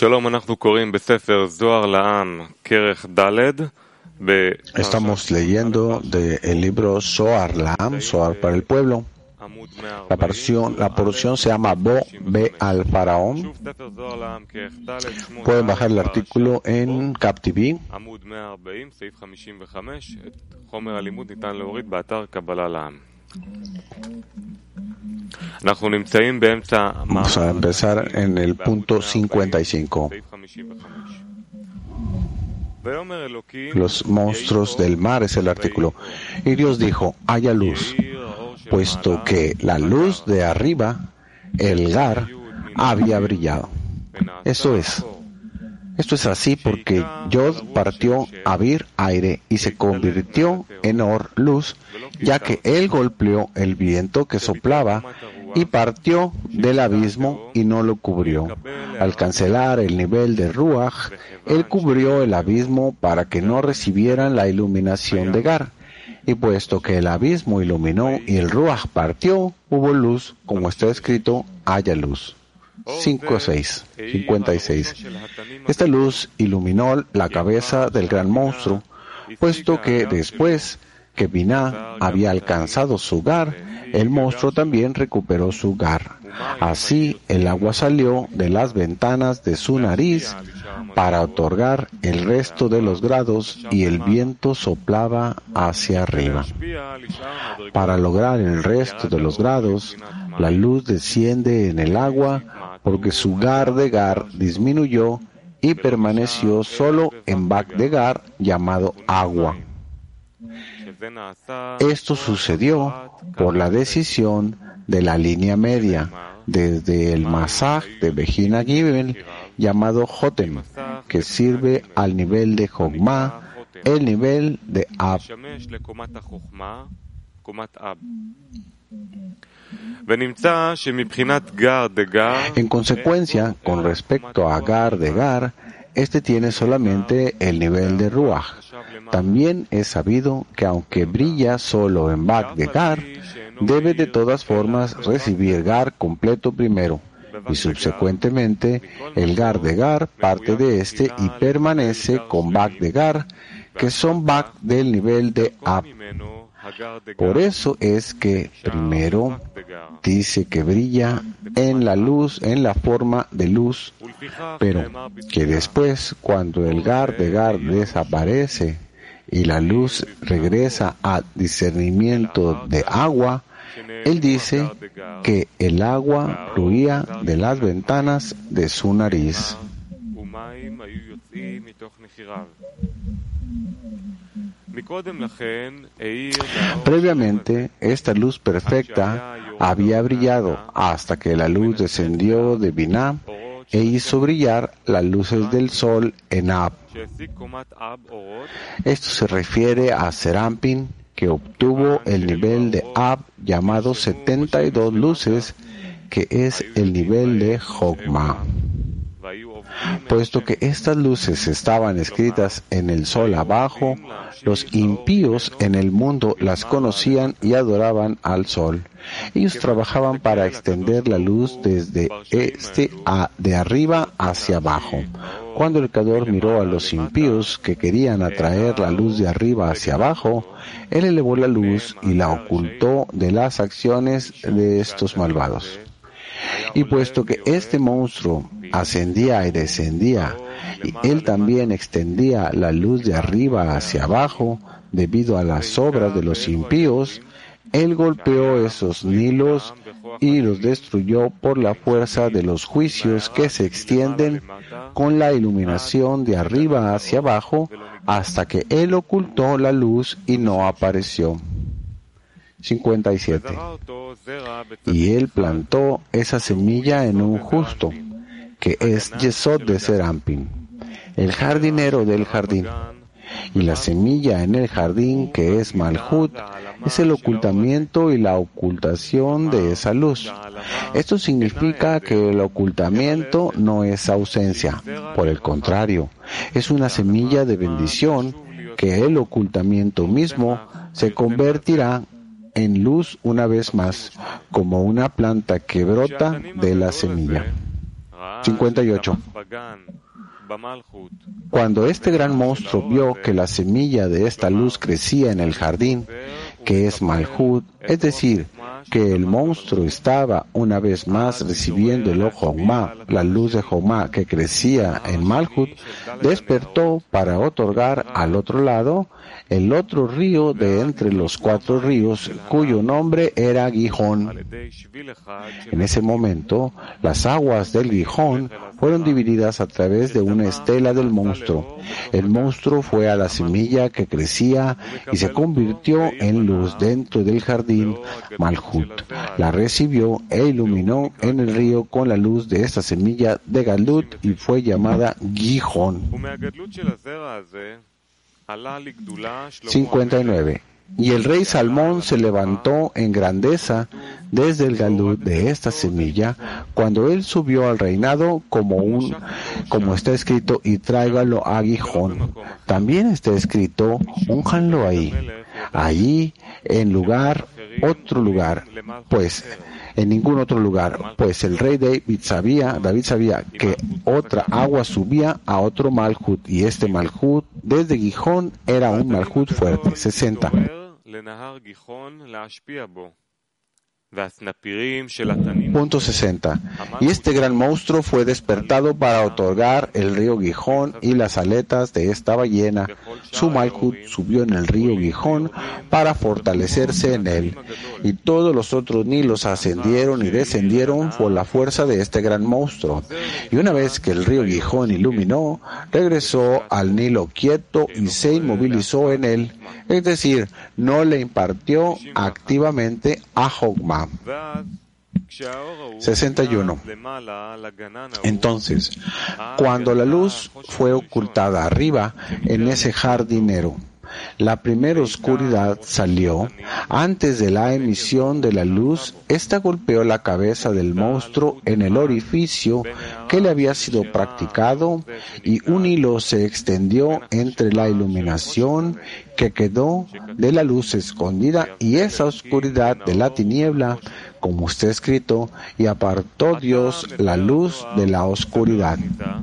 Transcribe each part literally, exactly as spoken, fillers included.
Estamos leyendo del libro Zohar La'am, Zohar para el pueblo. La porción, la porción se llama Bo Be al Faraón. Pueden bajar el artículo en CapTV. Vamos a empezar en el punto cincuenta y cinco. Los monstruos del mar es el artículo. Y Dios dijo, haya luz, puesto que la luz de arriba, el Gar, había brillado. Esto es, esto es así porque Yod partió Abir, aire, y se convirtió en Or, luz, ya que él golpeó el viento que soplaba y partió del abismo y no lo cubrió. Al cancelar el nivel de Ruach, él cubrió el abismo para que no recibieran la iluminación de Gar. Y puesto que el abismo iluminó y el Ruach partió, hubo luz, como está escrito, haya luz. cinco seis, cincuenta y seis. Esta luz iluminó la cabeza del gran monstruo, puesto que después que Biná había alcanzado su Gar, el monstruo también recuperó su Gar. Así el agua salió de las ventanas de su nariz para otorgar el resto de los grados y el viento soplaba hacia arriba. Para lograr el resto de los grados, la luz desciende en el agua porque su Gar de Gar disminuyó y permaneció solo en Bak de Gar llamado agua. Esto sucedió por la decisión de la línea media, desde el Masaj de Bejina Gimel, llamado Jotem, que sirve al nivel de Jogma, el nivel de Ab. En consecuencia, con respecto a Gar de Gar, este tiene solamente el nivel de Ruach. También es sabido que aunque brilla solo en Bak de Gar, debe de todas formas recibir Gar completo primero, y subsecuentemente el Gar de Gar parte de este y permanece con Bak de Gar, que son Bak del nivel de Ab. Por eso es que primero dice que brilla en la luz, en la forma de luz, pero que después, cuando el Gar de Gar desaparece y la luz regresa a discernimiento de agua, él dice que el agua fluía de las ventanas de su nariz. Previamente, esta luz perfecta había brillado hasta que la luz descendió de Biná e hizo brillar las luces del sol en Ab. Esto se refiere a Serampin, que obtuvo el nivel de Ab llamado setenta y dos luces, que es el nivel de Jogma. Puesto que estas luces estaban escritas en el sol abajo, los impíos en el mundo las conocían y adoraban al sol. Ellos trabajaban para extender la luz desde este a de arriba hacia abajo. Cuando el Creador miró a los impíos que querían atraer la luz de arriba hacia abajo, Él elevó la luz y la ocultó de las acciones de estos malvados. Y puesto que este monstruo ascendía y descendía, y él también extendía la luz de arriba hacia abajo debido a las obras de los impíos, él golpeó esos nilos y los destruyó por la fuerza de los juicios que se extienden con la iluminación de arriba hacia abajo hasta que él ocultó la luz y no apareció. cincuenta y siete. Y él plantó esa semilla en un justo, que es Yesod de Serampin, el jardinero del jardín. Y la semilla en el jardín, que es Malhut, es el ocultamiento y la ocultación de esa luz. Esto significa que el ocultamiento no es ausencia. Por el contrario, es una semilla de bendición que el ocultamiento mismo se convertirá en luz una vez más, como una planta que brota de la semilla. cincuenta y ocho. Cuando este gran monstruo vio que la semilla de esta luz crecía en el jardín, que es Malhut, es decir, que el monstruo estaba una vez más recibiendo el Jochma, la luz de Jochma que crecía en Malhut, despertó para otorgar al otro lado el otro río de entre los cuatro ríos, cuyo nombre era Gijón. En ese momento, las aguas del Gijón fueron divididas a través de una estela del monstruo. El monstruo fue a la semilla que crecía y se convirtió en luz dentro del jardín Malhut. La recibió e iluminó en el río con la luz de esta semilla de Galut y fue llamada Gijón. cincuenta y nueve. Y el rey Salmón se levantó en grandeza desde el Galut de esta semilla, cuando él subió al reinado como un, como está escrito, y tráigalo a Gijón. También está escrito, únjanlo ahí, allí en lugar, otro lugar, pues en ningún otro lugar, pues el rey David sabía, David sabía que otra agua subía a otro Malhut, y este Malhut desde Gijón era un Malhut fuerte. sesenta. Punto sesenta. Y este gran monstruo fue despertado para otorgar el río Gijón y las aletas de esta ballena. Su Malhut subió en el río Gijón para fortalecerse en él. Y todos los otros nilos ascendieron y descendieron por la fuerza de este gran monstruo. Y una vez que el río Gijón iluminó, regresó al Nilo quieto y se inmovilizó en él. Es decir, no le impartió activamente a Jochma. sesenta y uno. Entonces, cuando la luz fue ocultada arriba en ese jardinero, la primera oscuridad salió. Antes de la emisión de la luz, ésta golpeó la cabeza del monstruo en el orificio que le había sido practicado, y un hilo se extendió entre la iluminación que quedó de la luz escondida y esa oscuridad de la tiniebla, como está escrito, y apartó Dios la luz de la oscuridad.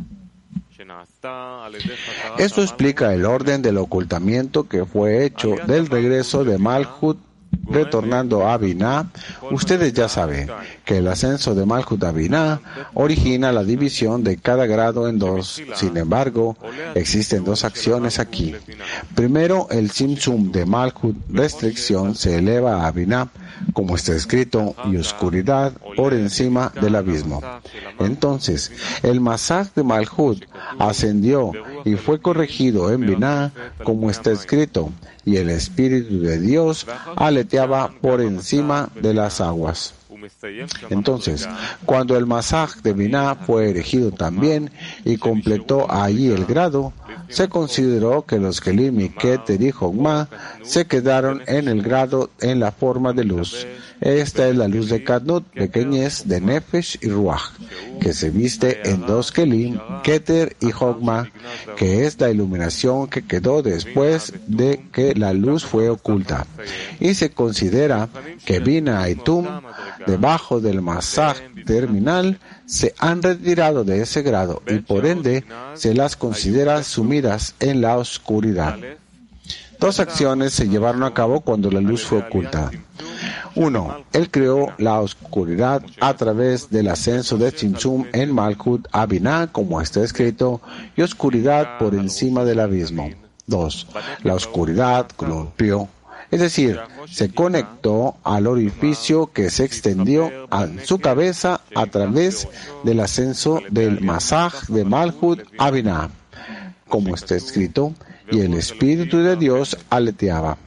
Esto explica el orden del ocultamiento que fue hecho del regreso de Malhut retornando a Binah. Ustedes ya saben que el ascenso de Malhut a Binah origina la división de cada grado en dos. Sin embargo, existen dos acciones aquí. Primero, el Tzimtzum de Malhut, restricción, se eleva a Binah, como está escrito, y oscuridad por encima del abismo. Entonces, el Masaj de Malhut ascendió y fue corregido en Binah, como está escrito, y el Espíritu de Dios aleteaba por encima de las aguas. Entonces, cuando el Masaj de Binah fue erigido también y completó allí el grado, se consideró que los Kelim y Keter y Jochma se quedaron en el grado en la forma de luz. Esta es la luz de Kadnut, pequeñez de Nefesh y Ruach, que se viste en dos Kelim, Keter y Jochma, que es la iluminación que quedó después de que la luz fue oculta. Y se considera que Binah y Tum, debajo del Masaj terminal, se han retirado de ese grado y por ende se las considera sumidas en la oscuridad. Dos acciones se llevaron a cabo cuando la luz fue oculta. Uno, él creó la oscuridad a través del ascenso de Tzimtzum en Malhut a Binah, como está escrito, y oscuridad por encima del abismo. Dos, la oscuridad golpeó, es decir, se conectó al orificio que se extendió a su cabeza a través del ascenso del Masaj de Malhut a Binah, como está escrito, y el Espíritu de Dios aleteaba.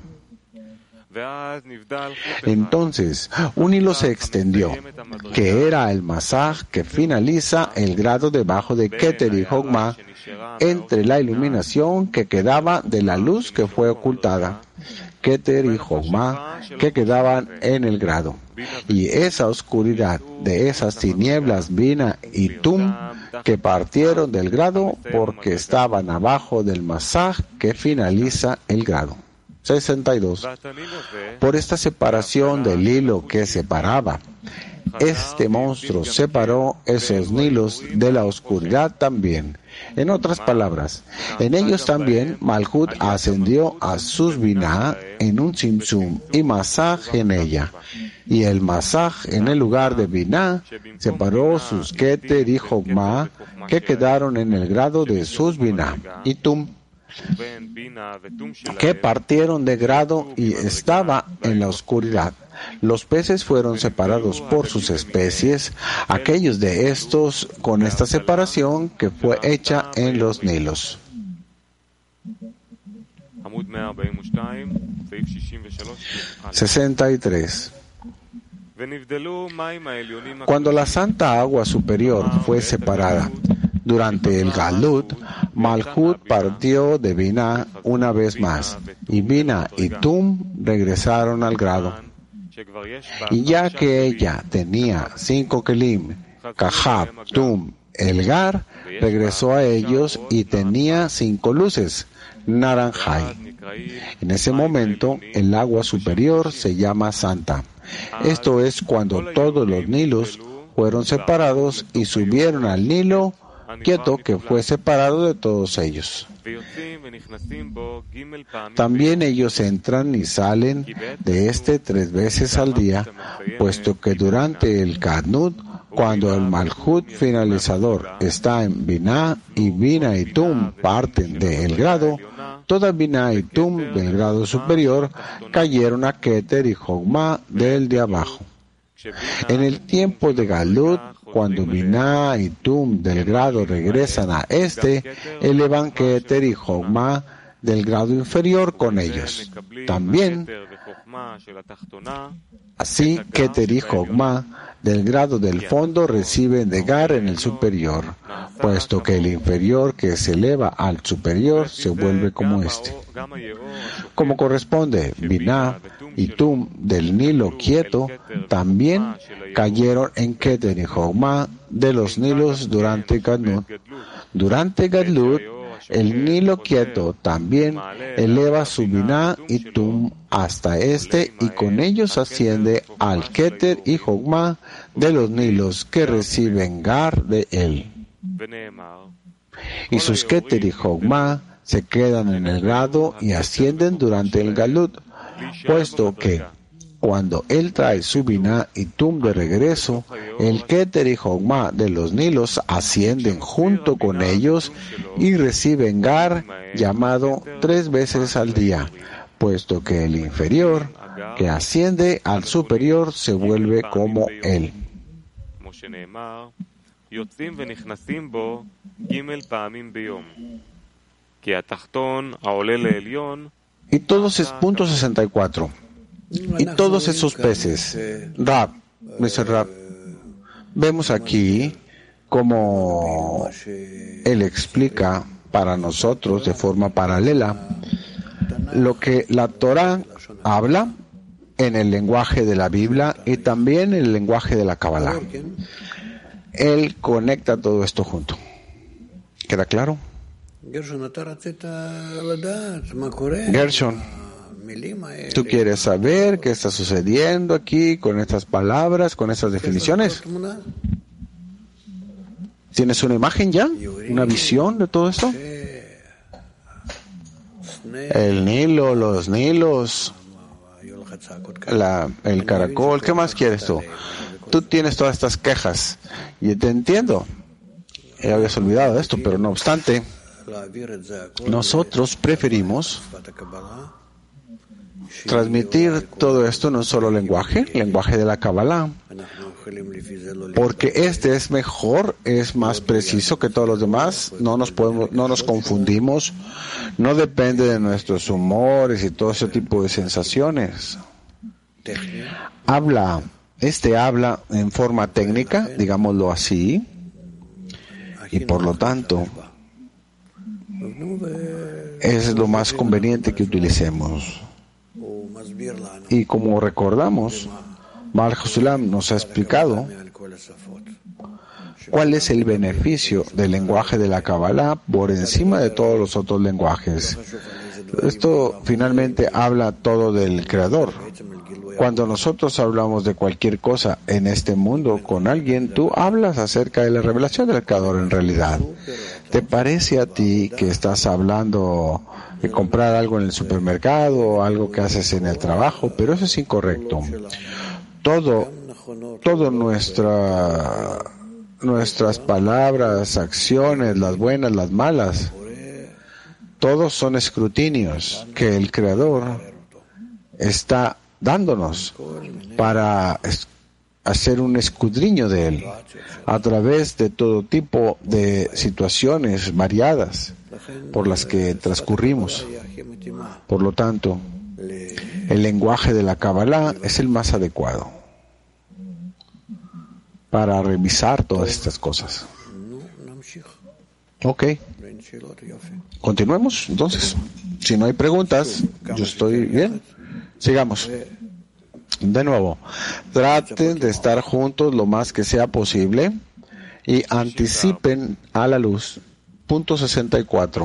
Entonces, un hilo se extendió, que era el Masaj que finaliza el grado debajo de Keter y Jochma, entre la iluminación que quedaba de la luz que fue ocultada, Keter y Jochma, que quedaban en el grado, y esa oscuridad de esas tinieblas Binah y Tum, que partieron del grado porque estaban abajo del Masaj que finaliza el grado. sesenta y dos. Por esta separación del hilo que separaba este monstruo separó esos Nilos de la oscuridad también. En otras palabras, en ellos también Malhut ascendió a Susbinah en un Tzimtzum y Masaj en ella. Y el Masaj en el lugar de Binah separó sus Keter y Jogma que quedaron en el grado de Susbinah y Tum, que partieron de grado y estaba en la oscuridad. Los peces fueron separados por sus especies, aquellos de estos con esta separación que fue hecha en los Nilos. sesenta y tres. Cuando la santa agua superior fue separada durante el Galut, Malhut partió de Binah una vez más, y Binah y Tum regresaron al grado. Y ya que ella tenía cinco Kelim, Kahab, Tum, Elgar, regresó a ellos y tenía cinco luces, Naranjai. En ese momento, el agua superior se llama Santa. Esto es cuando todos los Nilos fueron separados y subieron al Nilo quieto que fue separado de todos ellos. También ellos entran y salen de este tres veces al día, puesto que durante el Kadnut, cuando el Malhut finalizador está en Binah y Binah y Tum parten del grado, toda Binah y Tum del grado superior cayeron a Keter y Jogma del de abajo. En el tiempo de Galut, cuando Binah y Tum del grado regresan a este, elevan Keter y Jogma del grado inferior con ellos. También, así, Keter y Jogma del grado del fondo reciben de Gar en el superior, puesto que el inferior que se eleva al superior se vuelve como este. Como corresponde, Binah y Tum del Nilo quieto también cayeron en Keter y Jogma de los Nilos durante Gadlut. Durante Gadlut, el Nilo quieto también eleva su Binah y Tum hasta este y con ellos asciende al Keter y Jogma de los Nilos que reciben Gar de él. Y sus Keter y Jogma se quedan en el grado y ascienden durante el Galut, puesto que cuando él trae su Binah y Tum de regreso, el Keter y Jogma de los Nilos ascienden junto con ellos y reciben Gar, llamado tres veces al día, puesto que el inferior que asciende al superior se vuelve como él. Y todos es punto sesenta y cuatro. Y todos esos peces, Rab, mister Rab, vemos aquí como él explica para nosotros de forma paralela lo que la Torah habla en el lenguaje de la Biblia y también en el lenguaje de la Kabbalah. Él conecta todo esto junto. ¿Queda claro? Gershon, ¿tú quieres saber qué está sucediendo aquí con estas palabras, con estas definiciones? ¿Tienes una imagen ya? ¿Una visión de todo esto? El Nilo, los Nilos, la, el caracol, ¿qué más quieres tú? Tú tienes todas estas quejas y te entiendo. Ya habías olvidado de esto, pero no obstante, nosotros preferimos transmitir todo esto en un solo lenguaje, lenguaje de la Kabbalah, porque este es mejor, es más preciso que todos los demás, no nos podemos, no nos confundimos, no depende de nuestros humores y todo ese tipo de sensaciones. Habla, este habla en forma técnica, digámoslo así, y por lo tanto es lo más conveniente que utilicemos. Y como recordamos, Baal HaSulam nos ha explicado cuál es el beneficio del lenguaje de la Kabbalah por encima de todos los otros lenguajes. Esto finalmente habla todo del Creador. Cuando nosotros hablamos de cualquier cosa en este mundo con alguien, tú hablas acerca de la revelación del Creador en realidad. ¿Te parece a ti que estás hablando de comprar algo en el supermercado o algo que haces en el trabajo? Pero eso es incorrecto. Todo, todo nuestra, nuestras palabras, acciones, las buenas, las malas, todos son escrutinios que el Creador está dándonos para hacer un escudriño de Él a través de todo tipo de situaciones variadas por las que transcurrimos. Por lo tanto, el lenguaje de la Kabbalah es el más adecuado para revisar todas estas cosas. Ok. Continuemos, entonces. Si no hay preguntas, yo estoy bien. Sigamos. De nuevo, traten de estar juntos lo más que sea posible y anticipen a la luz. Punto sesenta y cuatro.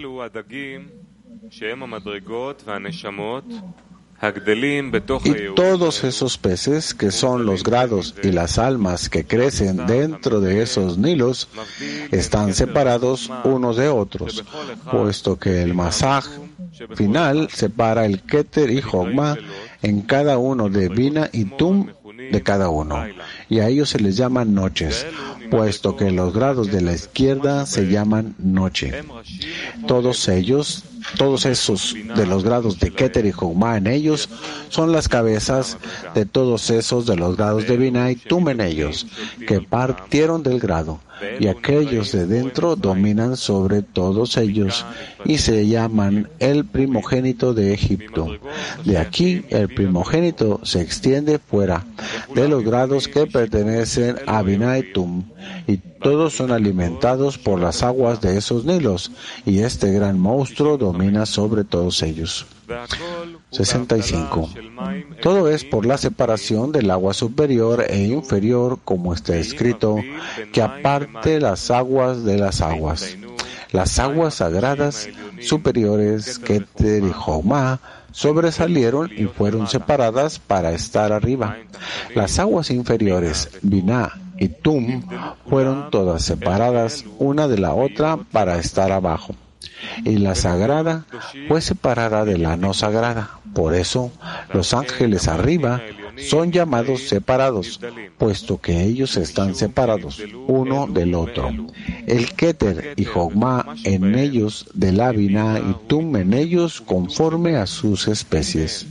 Y todos esos peces, que son los grados y las almas que crecen dentro de esos nilos, están separados unos de otros, puesto que el masaj final separa el Keter y Jogma en cada uno de Bina y Tum de cada uno, y a ellos se les llaman noches, puesto que los grados de la izquierda se llaman noche. Todos ellos, todos esos de los grados de Keter y Jogma en ellos, son las cabezas de todos esos de los grados de Bina y Tum en ellos, que partieron del grado, y aquellos de dentro dominan sobre todos ellos, y se llaman el primogénito de Egipto. De aquí, el primogénito se extiende fuera de los grados que pertenecen a Bina y Tum, y todos son alimentados por las aguas de esos nilos, y este gran monstruo domina sobre todos ellos. sesenta y cinco. Todo es por la separación del agua superior e inferior, como está escrito, que aparte las aguas de las aguas. Las aguas sagradas superiores, Keter y Jogma, sobresalieron y fueron separadas para estar arriba. Las aguas inferiores, Binah y Tum, fueron todas separadas una de la otra para estar abajo. Y la sagrada fue separada de la no sagrada. Por eso, los ángeles arriba son llamados separados, puesto que ellos están separados uno del otro. El Keter y Jogma en ellos, de la Binah y Tum en ellos, conforme a sus especies.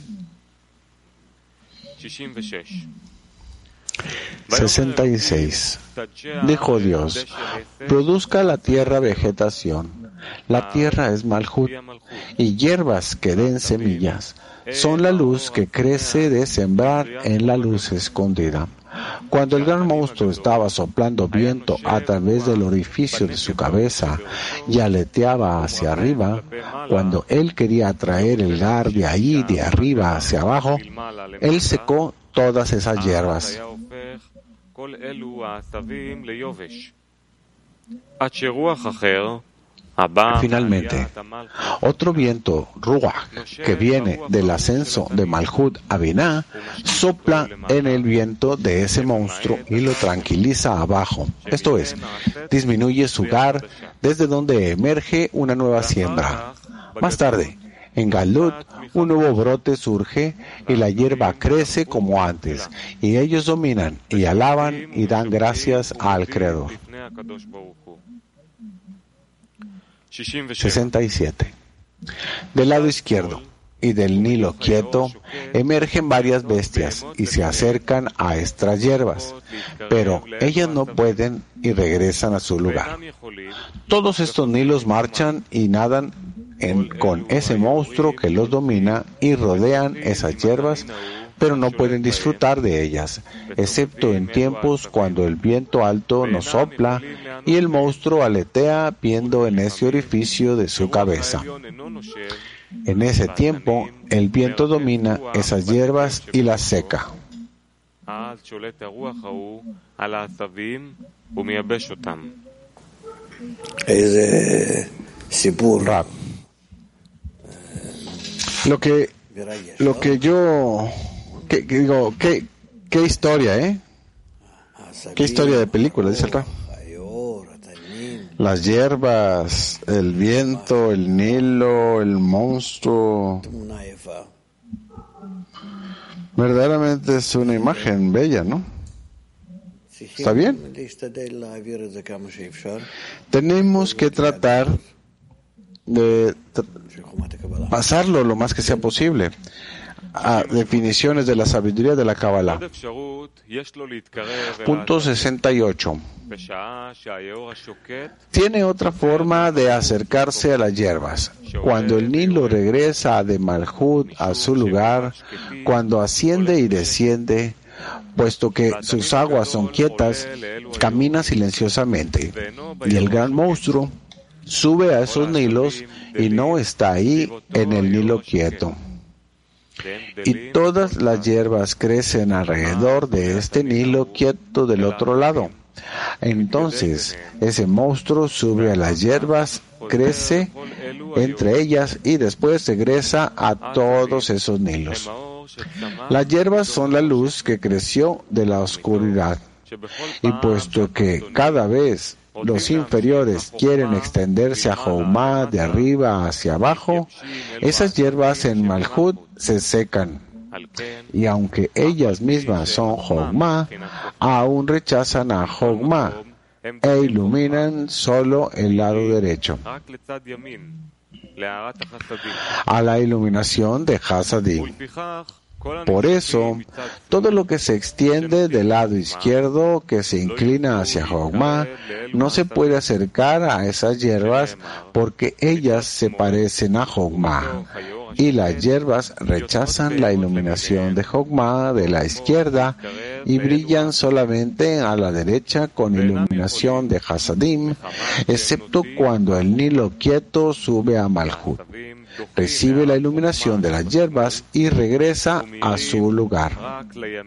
sesenta y seis. Dijo Dios: produzca la tierra vegetación. La tierra es Malhut, y hierbas que den semillas son la luz que crece de sembrar en la luz escondida. Cuando el gran monstruo estaba soplando viento a través del orificio de su cabeza y aleteaba hacia arriba, cuando él quería atraer el gar de ahí de arriba hacia abajo, él secó todas esas hierbas. Finalmente, otro viento, Ruach, que viene del ascenso de Malhut a Binah, sopla en el viento de ese monstruo y lo tranquiliza abajo. Esto es, disminuye su gar desde donde emerge una nueva siembra. Más tarde, en Galut, un nuevo brote surge y la hierba crece como antes, y ellos dominan y alaban y dan gracias al Creador. sesenta y siete. Del lado izquierdo y del Nilo quieto emergen varias bestias y se acercan a estas hierbas, pero ellas no pueden y regresan a su lugar. Todos estos nilos marchan y nadan en, con ese monstruo que los domina y rodean esas hierbas, pero no pueden disfrutar de ellas, excepto en tiempos cuando el viento alto nos sopla y el monstruo aletea viendo en ese orificio de su cabeza. En ese tiempo, el viento domina esas hierbas y las seca. Rab. Lo que, lo que yo qué, qué digo, qué, qué historia, ¿eh? Qué historia de película, dice el Rab. Las hierbas, el viento, el Nilo, el monstruo. Verdaderamente es una imagen bella, ¿no? ¿Está bien? Tenemos que tratar de tra- pasarlo lo más que sea posible a definiciones de la sabiduría de la Kabbalah. Punto sesenta y ocho. Tiene otra forma de acercarse a las hierbas. Cuando el Nilo regresa de Malhut a su lugar, cuando asciende y desciende, puesto que sus aguas son quietas, camina silenciosamente. Y el gran monstruo sube a esos Nilos y no está ahí en el Nilo quieto. Y todas las hierbas crecen alrededor de este Nilo quieto del otro lado. Entonces, ese monstruo sube a las hierbas, crece entre ellas y después regresa a todos esos Nilos. Las hierbas son la luz que creció de la oscuridad. Y puesto que cada vez los inferiores quieren extenderse a Joumá de arriba hacia abajo, esas hierbas en Malhut se secan. Y aunque ellas mismas son Joumá, aún rechazan a Joumá e iluminan solo el lado derecho, a la iluminación de Hasadim. Por eso, todo lo que se extiende del lado izquierdo, que se inclina hacia Joumá, no se puede acercar a esas hierbas porque ellas se parecen a Joumá. Y las hierbas rechazan la iluminación de Joumá de la izquierda y brillan solamente a la derecha con iluminación de Hasadim, excepto cuando el Nilo quieto sube a Malhut, recibe la iluminación de las hierbas y regresa a su lugar.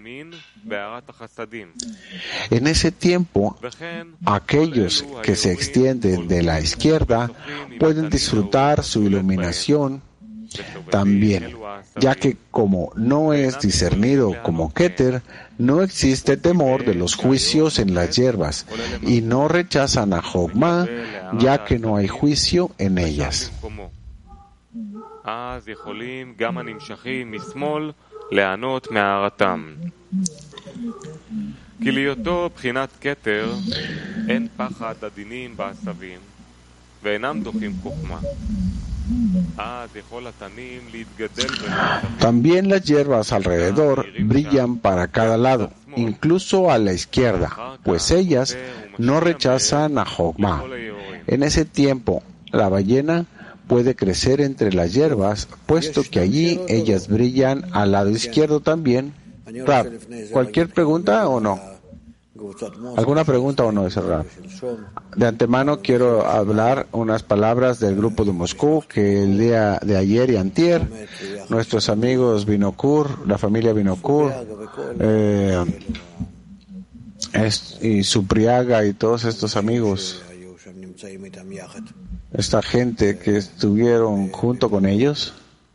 En ese tiempo, aquellos que se extienden de la izquierda pueden disfrutar su iluminación también, ya que como no es discernido como Keter, no existe temor de los juicios en las hierbas, y no rechazan a Joumá, ya que no hay juicio en ellas. También las hierbas alrededor brillan para cada lado, incluso a la izquierda, pues ellas no rechazan a Joumá. En ese tiempo, la ballena puede crecer entre las hierbas, puesto que allí ellas brillan al lado izquierdo también. Rab, ¿cualquier pregunta o no? ¿Alguna pregunta o no, Rab? De antemano quiero hablar unas palabras del grupo de Moscú, que el día de ayer y antier, nuestros amigos Vinokur, la familia Vinokur, eh, es, y Supriaga y todos estos amigos, esta gente que estuvieron junto con ellos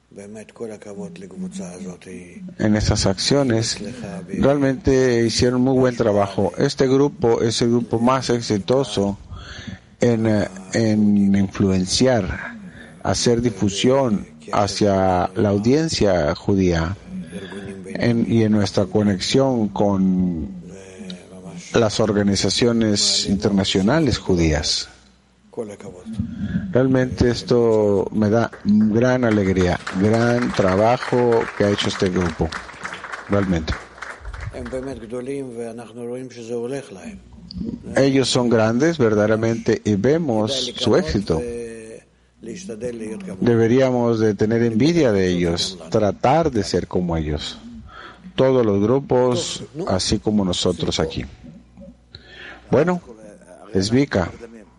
en estas acciones, realmente hicieron muy buen trabajo. Este grupo es el grupo más exitoso en, en influenciar, hacer difusión hacia la audiencia judía en, y en nuestra conexión con las organizaciones internacionales judías. Realmente esto me da gran alegría, gran trabajo que ha hecho este grupo, realmente. Ellos son grandes verdaderamente y vemos su éxito. Deberíamos de tener envidia de ellos, tratar de ser como ellos. Todos los grupos, así como nosotros aquí. Bueno, Esvika,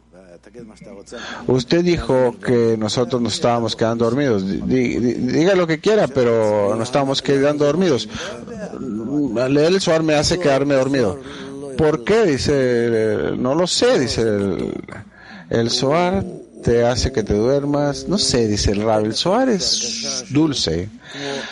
usted dijo que nosotros nos estábamos quedando dormidos. Diga lo que quiera, pero nos estábamos quedando dormidos. Leer el Zohar me hace quedarme dormido. ¿Por qué? Dice, no lo sé, dice el, el Zohar te hace que te duermas. No sé, dice el Rab, el Zohar es dulce. Te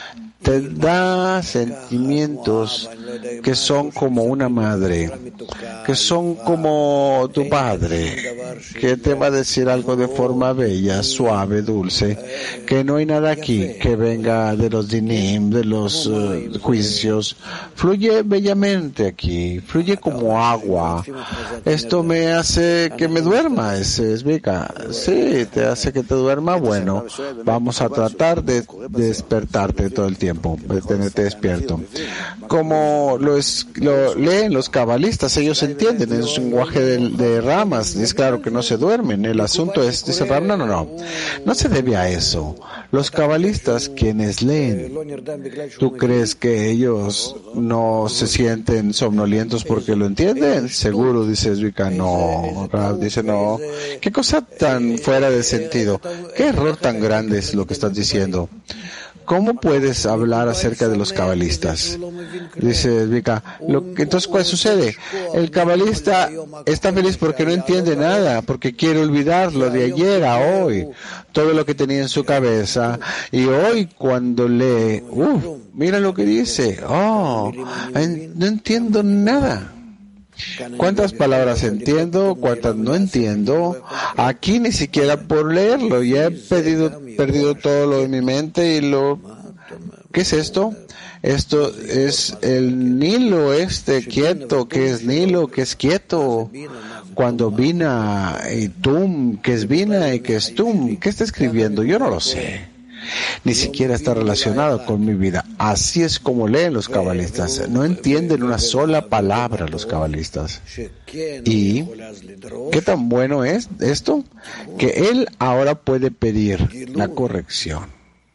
te da sentimientos que son como una madre, que son como tu padre, que te va a decir algo de forma bella, suave, dulce, que no hay nada aquí que venga de los dinim, de los uh, juicios. Fluye bellamente aquí, fluye como agua. Esto me hace que me duerma, ese es Vika. Sí, te hace que te duerma. Bueno, vamos a tratar de despertarte todo el tiempo, de tenerte despierto. Como lo, es, lo leen los cabalistas, ellos entienden, es un lenguaje de, de ramas, y es claro que no se duermen. El asunto es, dice Ram, no, no, no, no se debe a eso. Los cabalistas, quienes leen, ¿tú crees que ellos no se sienten somnolientos porque lo entienden? Seguro, dice Zvika, no. Rav dice, no. ¿Qué cosa tan fuera de sentido? ¿Qué error tan grande es lo que estás diciendo? ¿Cómo puedes hablar acerca de los cabalistas? Dice Zvika, lo que, entonces, ¿cuál sucede? El cabalista está feliz porque no entiende nada, porque quiere olvidarlo de ayer a hoy, todo lo que tenía en su cabeza, y hoy cuando lee, uff, mira lo que dice, oh, no entiendo nada. ¿Cuántas palabras entiendo? ¿Cuántas no entiendo? Aquí ni siquiera por leerlo. Ya he pedido, perdido todo lo de mi mente y lo... ¿Qué es esto? Esto es el Nilo este quieto. ¿Qué es Nilo? ¿Qué es quieto? Cuando Vina y Tum, ¿qué es Vina y qué es Tum? ¿Qué está escribiendo? Yo no lo sé. Ni siquiera está relacionado con mi vida. Así es como leen los cabalistas. No entienden una sola palabra los cabalistas. ¿Y qué tan bueno es esto? Que él ahora puede pedir la corrección,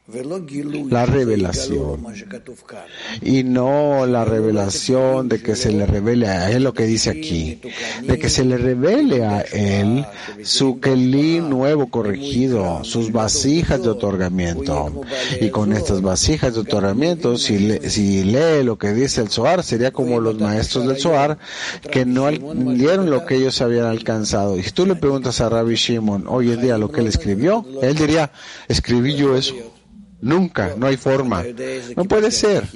la revelación, y no la revelación de que se le revele a él lo que dice aquí, de que se le revele a él su kelí nuevo corregido, sus vasijas de otorgamiento. Y con estas vasijas de otorgamiento, si, le, si lee lo que dice el Zohar, sería como los maestros del Zohar que no dieron lo que ellos habían alcanzado. Y si tú le preguntas a Rabbi Shimon hoy en día lo que él escribió, él diría, escribí yo eso. Nunca, no hay forma. No puede ser.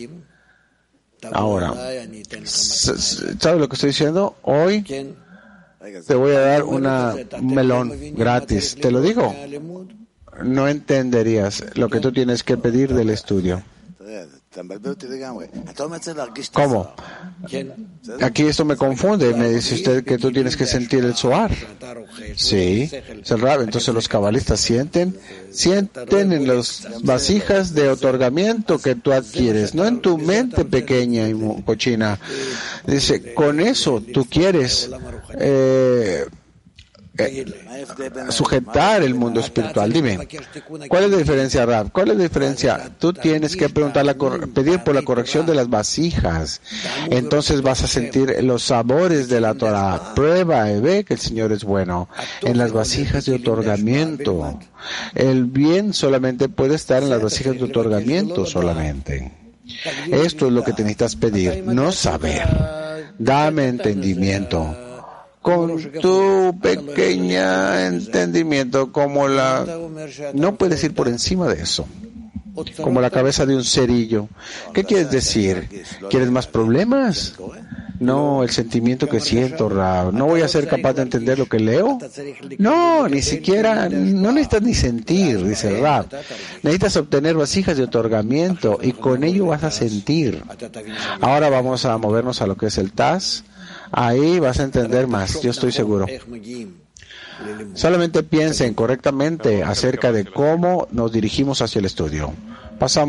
Ahora, ¿sabes lo que estoy diciendo? Hoy te voy a dar una, un melón gratis. Te lo digo. No entenderías lo que tú tienes que pedir del estudio. ¿Cómo? Aquí esto me confunde. Me dice usted que tú tienes que sentir el Zohar. Sí, entonces los cabalistas sienten, sienten en las vasijas de otorgamiento que tú adquieres, no en tu mente pequeña y cochina. Dice, con eso tú quieres eh, eh, sujetar el mundo espiritual. Dime, ¿cuál es la diferencia, Rab? ¿Cuál es la diferencia? Tú tienes que preguntar la cor- pedir por la corrección de las vasijas. Entonces vas a sentir los sabores de la Torah. Prueba y ve que el Señor es bueno. En las vasijas de otorgamiento. El bien solamente puede estar en las vasijas de otorgamiento solamente. Esto es lo que te necesitas pedir, no saber. Dame entendimiento. Con tu pequeña entendimiento, como la... No puedes ir por encima de eso. Como la cabeza de un cerillo. ¿Qué quieres decir? ¿Quieres más problemas? No, el sentimiento que siento, Rab. ¿No voy a ser capaz de entender lo que leo? No, ni siquiera, no necesitas ni sentir, dice Rab. Necesitas obtener vasijas de otorgamiento y con ello vas a sentir. Ahora vamos a movernos a lo que es el Taz. Ahí vas a entender más, yo estoy seguro. Solamente piensen correctamente acerca de cómo nos dirigimos hacia el estudio. Pasamos